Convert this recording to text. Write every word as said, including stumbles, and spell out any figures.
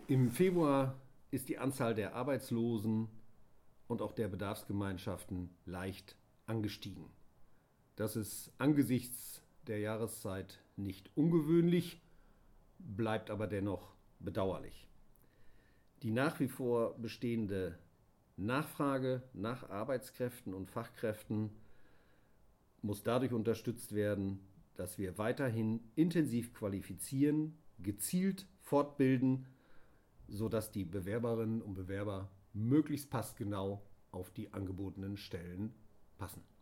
Im Februar ist die Anzahl der Arbeitslosen und auch der Bedarfsgemeinschaften leicht angestiegen. Das ist angesichts der Jahreszeit nicht ungewöhnlich, bleibt aber dennoch bedauerlich. Die nach wie vor bestehende Nachfrage nach Arbeitskräften und Fachkräften muss dadurch unterstützt werden, dass wir weiterhin intensiv qualifizieren, gezielt fortbilden, sodass die Bewerberinnen und Bewerber möglichst passgenau auf die angebotenen Stellen passen.